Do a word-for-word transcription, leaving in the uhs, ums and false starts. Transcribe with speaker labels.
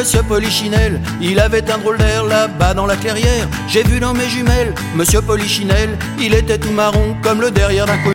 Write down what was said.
Speaker 1: Monsieur Polichinelle, il avait un drôle d'air là-bas dans la clairière. J'ai vu dans mes jumelles Monsieur Polichinelle, il était tout marron comme le derrière d'un